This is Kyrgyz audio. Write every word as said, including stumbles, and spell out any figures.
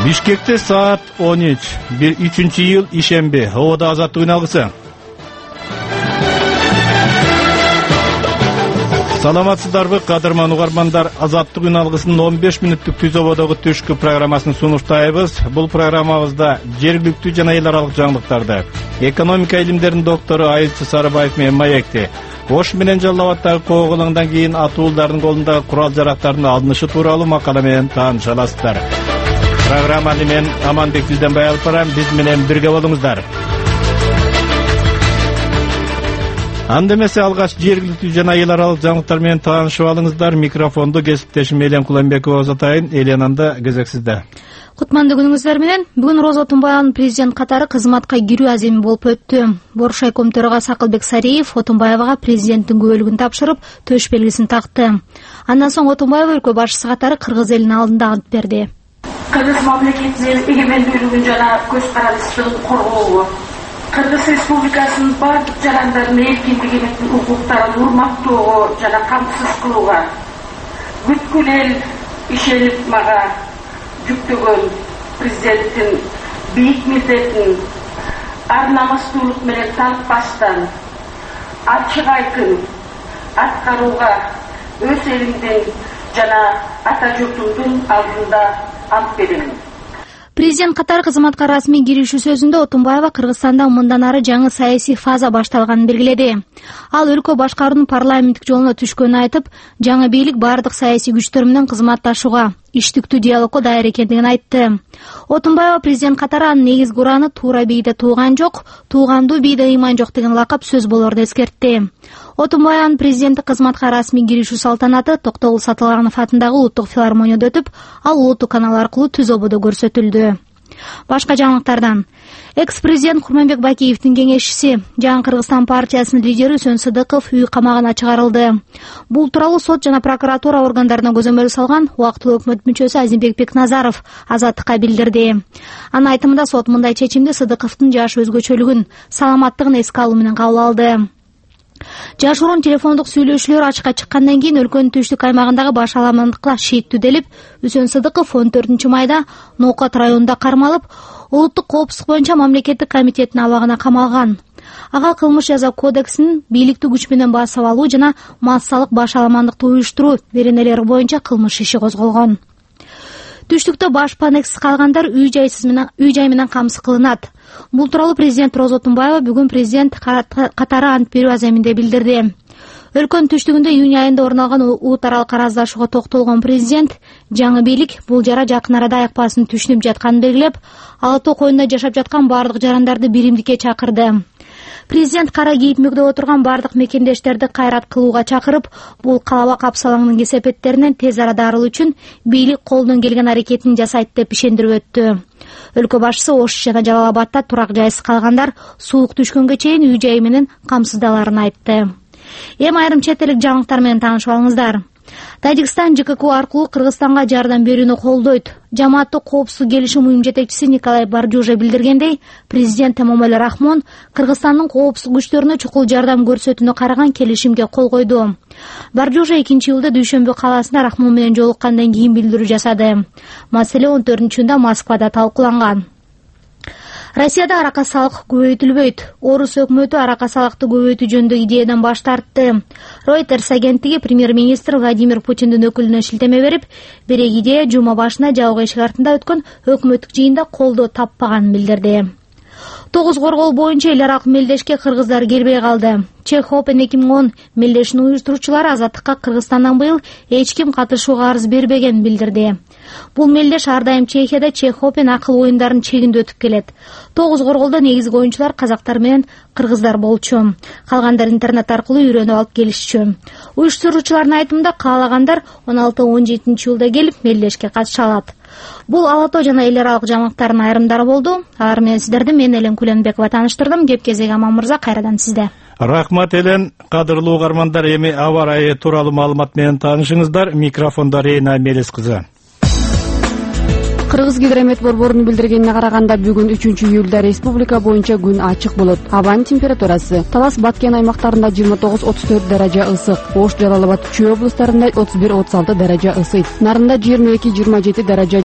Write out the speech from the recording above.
Бишкекте саат он үч, үчүнчү iyul ишемби, Ободо азаттык үн алгысы. Саламатсыздарбы, кадырман угармандар, азаттык үн алгысынын он беш мүнөттүк түз ободогу түшкү программасын сунуштайбыз. Бул программабызда жергиликтүү жана эл аралык жаңылыктарды, экономика илимдеринин доктору Айылчы Сарыбаев менен маекти, Ош менен Жалал Абаддагы кооголоңдон кийин атуулдардын колундагы курал жарактардын алынышы тууралуу макала менен тааныша аласыздар. Программаны мен Аманбек Дилденбай алып барам, биз менен бирге болуңуздар. Анда эмесе алгач жергиликтүү жана эл аралык жаңылыктар менен таанышып алыңыздар. Микрофонду кесиптешим Элен Куланбекова узатайын. Элен, анда кезек сизде. Кутмандуу күнүңүздөр менен. Бүгүн Роза Отунбаеванын президент катары кызматка кирүү аземи болуп өттү. Боруш айком төрагасы Акылбек Сариев Отунбаевага президенттин күбөлүгүн тапшырып, төш белгисин такты. Андан соң Отунбаева өлкө башчысы катары кыргыз элинин алдында ант берди. Кыргыз мамлекетинин эгемендүүлүгүн жана көз карандысынын коргоого, Кыргыз Республикасынын бардык жарандардын эркиндиги менен укуктарын урматтоого жана камсыз кылууга бүткүл эл ишенип мага жүктөгөн президенттин бийик милдетин ар намыстуулук менен тартпастан ачык айкын аткарууга өз элимдин жана ата журтумдун алдында ант беремин. Президент катары кызматка расмий киришүү сөзүндө Отунбаева Кыргызстанда мындан ары жаңы саясий фаза башталганын белгиледи. Ал өлкө башкаруунун парламенттик жолуна түшкөнүн айтып, жаңы бийлик бардык саясий күчтөр менен кызматташууга, иштиктүү диалогко даяр экендигин айтты. Отунбаева президент катары анын негизги ураны туура бийде тууган жок, туугандуу бийде ыйман жок деген лакап сөз болорун эскертти. Отунбаеванын президенттик кызматка расмий киришүү салтанаты Токтогул Сатылганов атындагы улуттук филармонияда өтүп, ал улуттук канал аркылуу түз ободо көрсөтүлдү. Башка жаңылыктардан. Экс-президент Курманбек Бакиевдин кеңешчиси, Жаңы Кыргызстан партиясынын лидери Үсөн Сыдыков үй камагына чыгарылды. Бул тууралуу сот жана прокуратура органдарына көзөмөл салган убактылуу өкмөт мүчөсү Азимбек Бекназаров азаттыкка билдирди. Анын айтымында сот мындай чечимди Сыдыковдун жаш өзгөчөлүгүн, саламаттыгын эске алуу менен кабыл алды. Жашыруун телефондук сүйлөшүүлөр ачыкка чыккандан кийин өлкөнүн түштүк аймагындагы баш аламандыкка шийиттүү делип, Үсөн Сыдыков он төртүнчү майда Ноокат районунда кармалып, улуттук коопсуздук боюнча мамлекеттик комитеттин абагына камалган. Ага кылмыш жаза кодексинин бийликтүү күч менен басып алуу жана массалык баш аламандыкты уюштуруу беренелери боюнча кылмыш иши козголгон. Түштүктө баш панексиз калгандар үй жайсыз менен үй жай менен камсыз кылынат. Бул тууралуу президент Роза Отунбаева бүгүн президент катары ант берүү аземинде билдирди. Өлкөнүн түштүгүндө июнь айында орун алган улут аралык араздашууга токтолгон президент жаңы бийлик бул жара жакын арада аяк басын түшүнүп жатканын белгилеп, Ала Тоо коюнда жашап жаткан бардык жарандарды биримдикке чакырды. Президент кара кийип мөгдөп отурган бардык мекендештерди кайрат кылууга чакырып, бул калаба капсалаңдын кесепеттеринен тез арада арылуу үчүн бийлик колдон келген аракетин жасайт деп ишендирип өттү. Өлкө башчысы Ош жана Жалал Абадда турак жайсыз калгандар суук түшкөнгө чейин үй жайы менен камсыздаларын айтты. Эми айрым чет элдик жаңылыктар менен таанышып алыңыздар. Тажикстан ЖКК аркылуу Кыргызстанга жардам берүүнү колдойт. Жамааттык коопсуздук келишим уюм жетекчиси Николай Барджужа билдиргендей, президент Эмомали Рахмон Кыргызстандын коопсуздук күчтөрүнө чукул жардам көрсөтүүнү караган келишимге кол койду. Барджужа экинчи июлда Дүйшөмбү калаасында Рахмон менен жолуккандан кийин билдирүү жасады. Маселе он төртүнчү июнда Москвада талкууланган. Россияда арака салык көбөйтүлбөйт. Орус өкмөтү арака салыкты көбөйтүү жөнүндө идеядан баш тартты. Reuters агенттиги премьер-министр Владимир Путиндин өкүлүнө шилтеме берип, бирок идея жума башына жабык эшик артында өткөн өкмөттүк жыйында колдоо таппаганын билдирди. Тогуз коргол боюнча эл аралык мелдешке кыргыздар келбей калды. Чех Open эки миң он мелдешинин уюштуруучулары азаттыкка Кыргызстандан быйыл эч ким катышууга арыз бербегенин билдирди. Бул мелдеш ар дайым Чехияда Чех Open акыл оюндарын чегинде өтүп келет. Тогуз корголдо негизги оюнчулар казактар менен кыргыздар болчу. Калгандар интернет аркылуу үйрөнүп алып келишчү. Уюштуруучулардын айтымында каалагандар он алты он жетинчи июлда келип мелдешке катыша алат. Бул Ала Тоо жана эл аралык жаңылыктардын айрымдары болду. Алар менен сиздерди мен Элен Куланбекова тааныштырдым. Кеп кезеги Аман мырза, кайрадан сизде. Рахмат Элен. Кадырлуу угармандар, эми аба ырайы тууралуу маалымат менен таанышыңыздар. Микрофондо Рейна Мелис кызы. Кыргыз гидромет борборунун билдиргенине караганда бүгүн үчүнчү июлда республика боюнча күн ачык болот. Абанын температурасы Талас Баткен аймактарында жыйырма тогуз отуз төрт даража ысык, Ош Жалал Абад Чүй облустарында отуз бир отуз алты даража ысыйт. Нарында жыйырма эки жыйырма жети даража